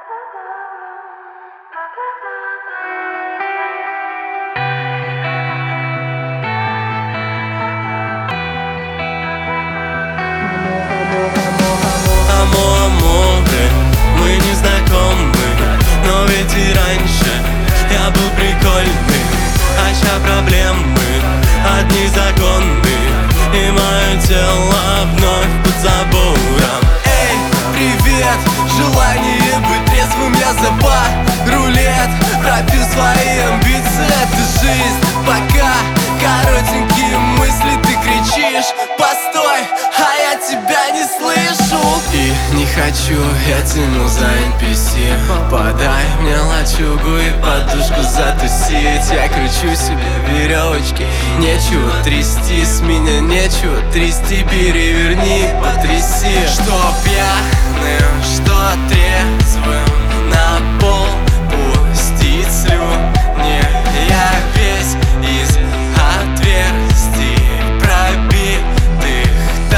Аморе, мы не знакомы, но ведь и раньше я был прикольный. А ща проблемы одни законы, и мое тело вновь под забором. Эй, привет! Желание быть трезвым я за рулет. Пропил свои амбиции, это жизнь. Пока коротенькие мысли, ты кричишь: постой, а я тебя не слышу. И не хочу, я тяну за NPC. Подай мне лачугу и подушку затусить. Я кручу себе веревочки, нечего трясти. С меня нечего трясти, переверни, потряси. Что пьяным, что трезвым, на пол пустить слюни. Я весь из отверстий, пробитых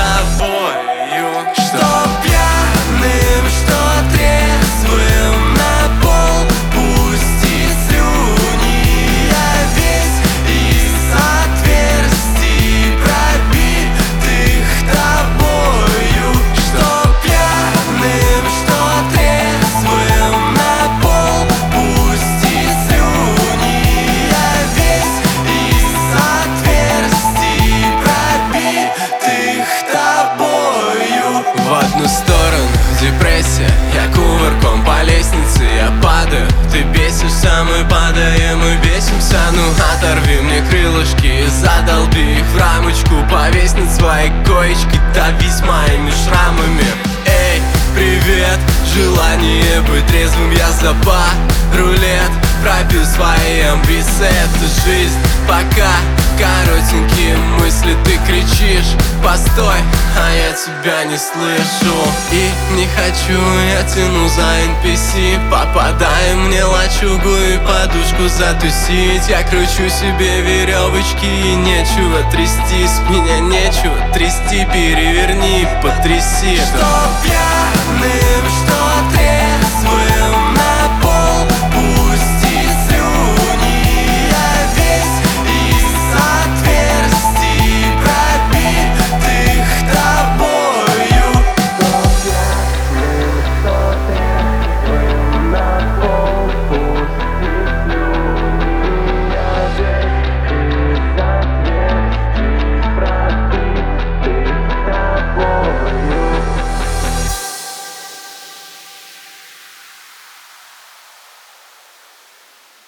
тобою. Что пьяным, что трезвым, на пол пустить слюни. Я весь из отверстий, пробитых тобою. Что пьяным, что трезвым, на пол пустить слюни. Я весь из отверстий, пробитых тобою. В одну сторону депрессия, я кувырком по лестнице, я падаю. Ты бесишься, мы падаем и бесимся. Ну оторви мне крылышки, задолби их в рамочку. Повесь над своей коечкой, давись моими шрамами. Эй, привет! Желание быть трезвым я за рулет. Пропил свои амбиции, это жизнь. Пока коротенькие мысли, ты кричишь: постой, а я тебя не слышу. И не хочу, я тяну за NPC. Попадай мне лачугу и подушку затусить. Я кручу себе веревочки, и нечего трясти. С меня нечего трясти, переверни, потряси. Чтоб я